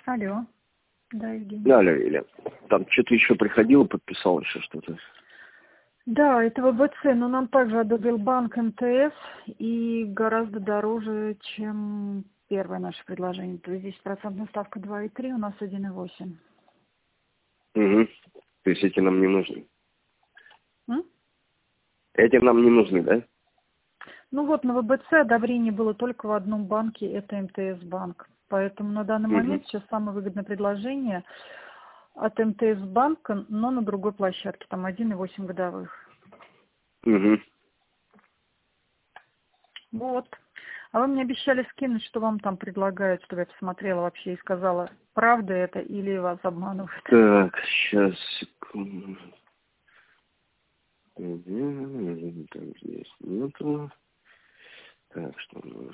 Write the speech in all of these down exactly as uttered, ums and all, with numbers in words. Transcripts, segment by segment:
Алло. Да, Евгений. Да, алло, Илья. Там что-то еще приходило, подписал еще что-то. Да, это ВБЦ, но нам также одобрил банк МТС и гораздо дороже, чем первое наше предложение. То есть здесь процентная ставка два и три, у нас один и восемь. Угу. То есть эти нам не нужны. М? Эти нам не нужны, да? Ну вот, на ВБЦ одобрение было только в одном банке, это МТС банк. Поэтому на данный Угу. момент сейчас самое выгодное предложение от МТС банка, но на другой площадке, там один и восемь годовых. Угу. Вот. А вы мне обещали скинуть, что вам там предлагают, чтобы я посмотрела вообще и сказала, правда это или вас обманывают. Так, сейчас, секунду. Угу. Так, здесь нету. Так, что у нас?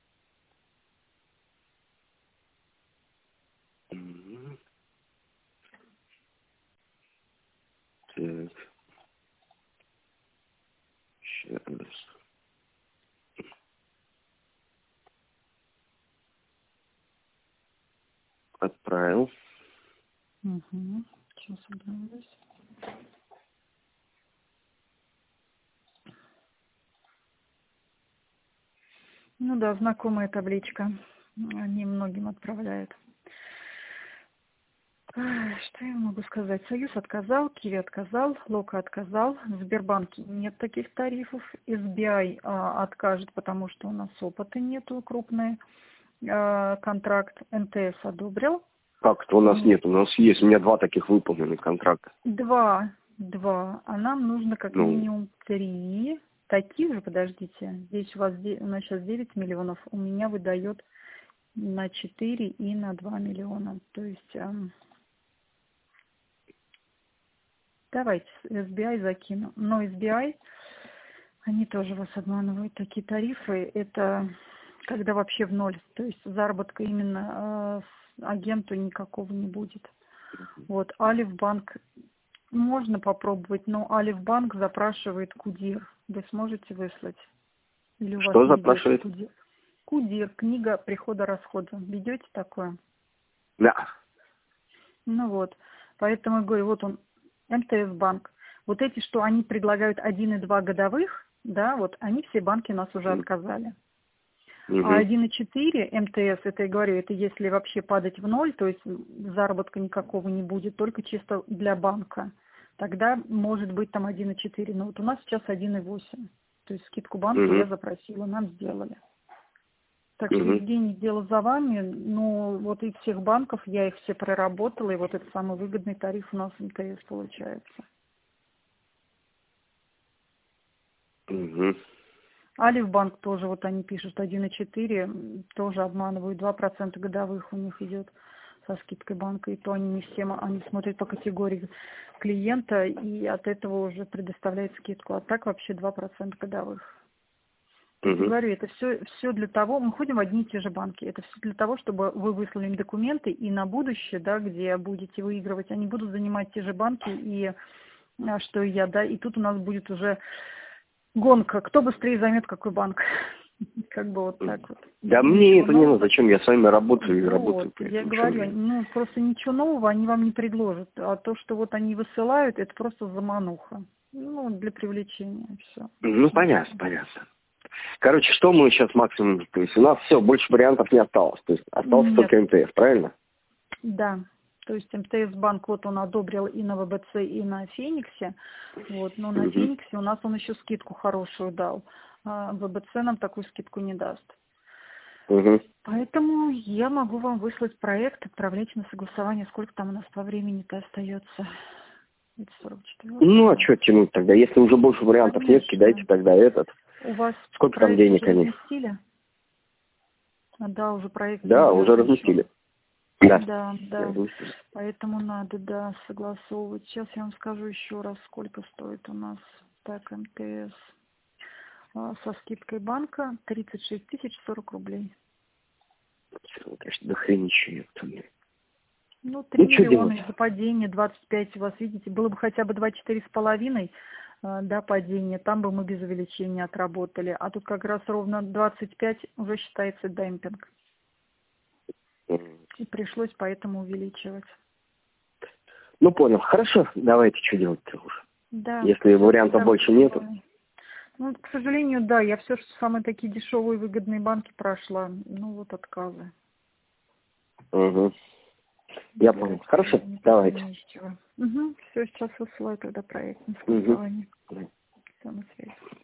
Угу. Так, сейчас. Отправил. Угу. Сейчас обновлюсь. Ну да, знакомая табличка. Они многим отправляют. Ай, что я могу сказать? Союз отказал, Киви отказал, Лока отказал, в Сбербанке нет таких тарифов, эс би ай а, откажет, потому что у нас опыта нету, крупный а, контракт, эн тэ эс одобрил. Как это у нас М, нет? У нас есть. У меня два таких выполненных контракта. Два, два, а нам нужно как Ну, минимум три. Таких же, подождите, здесь у вас де- у нас сейчас девять миллионов, у меня выдает на четыре и на два миллиона. То есть ам, давайте эс би ай закину. Но эс би ай, они тоже вас обманывают. Такие тарифы, это когда вообще в ноль. То есть заработка именно э, агенту никакого не будет. Вот, Альф-банк можно попробовать, но Альф-банк запрашивает КУДИР. Вы сможете выслать? Или у вас что не ведется запрашивает? КУДИР? КУДИР, книга прихода-расхода. Ведете такое? Да. Ну вот. Поэтому я говорю, вот он, эн тэ эс банк. Вот эти, что они предлагают один и два годовых, да, вот они все банки нас уже отказали. А Угу. один и четыре эм тэ эс, это я говорю, это если вообще падать в ноль, то есть заработка никакого не будет, только чисто для банка. Тогда может быть там один и четыре. Но вот у нас сейчас один и восемь. То есть скидку банку я Угу. запросила, нам сделали. Так что, Угу. Евгений, дело за вами. Но вот из всех банков я их все проработала, и вот это самый выгодный тариф у нас эм тэ эс получается. Угу. Альф-банк тоже, вот они пишут один и четыре, м, тоже обманывают, два процента годовых у них идет со скидкой банка, и то они не всем, они смотрят по категории клиента, и от этого уже предоставляют скидку, а так вообще два процента годовых. То есть, Угу. говорю, это все, все для того, мы ходим в одни и те же банки, это все для того, чтобы вы выслали им документы, и на будущее, да, где будете выигрывать, они будут занимать те же банки, и а, что и я, да, и тут у нас будет уже гонка, кто быстрее займет какой банк. Как бы вот так вот. Да мне Ничего это не надо. нового. Зачем? Я с вами работаю и Вот, работаю. я Поэтому что говорю, мне? ну просто ничего нового они вам не предложат. А то, что вот они высылают, это просто замануха. Ну, для привлечения, все. Ну, понятно, понятно. Короче, что мы сейчас максимум... То есть у нас все, больше вариантов не осталось. То есть остался Нет, только эн тэ эс, правильно? да. То есть эм тэ эс банк, вот он одобрил и на вэ бэ цэ, и на Фениксе. Вот, но на Угу. Фениксе у нас он еще скидку хорошую дал. А вэ бэ цэ нам такую скидку не даст. Угу. Поэтому я могу вам выслать проект, отправлять на согласование. Сколько там у нас по времени-то остается? Это сорок Ну, а четвёртое. что тянуть тогда? Если уже больше вариантов нет, кидайте Конечно. тогда этот. У вас Сколько там проект денег уже они? разместили? А, да, уже проект Да, деньги уже размещен. разместили. Да. Да, да. Разместили. Поэтому надо, да, согласовывать. Сейчас я вам скажу еще раз, сколько стоит у нас. Так, эм тэ эс. А, со скидкой банка тридцать шесть тысяч сорок рублей. Всё, конечно, до хренища нет. Ну, три Ну, что миллиона делать? из-за падения, двадцать пять у вас, видите, было бы хотя бы два четыре с половиной, э, да, падение, там бы мы без увеличения отработали. А тут как раз ровно двадцать пять уже считается демпинг. М. И пришлось поэтому увеличивать. Ну, понял. Хорошо, давайте, что делать-то уже? Да. Если вариантов больше нету. Ну, к сожалению, да, я все, что самые такие дешевые выгодные банки прошла. Ну, вот отказы. Угу. Я понял. Хорошо, не давайте. Угу. Все, сейчас высылаю тогда проект на согласование. Угу. Все, на связи.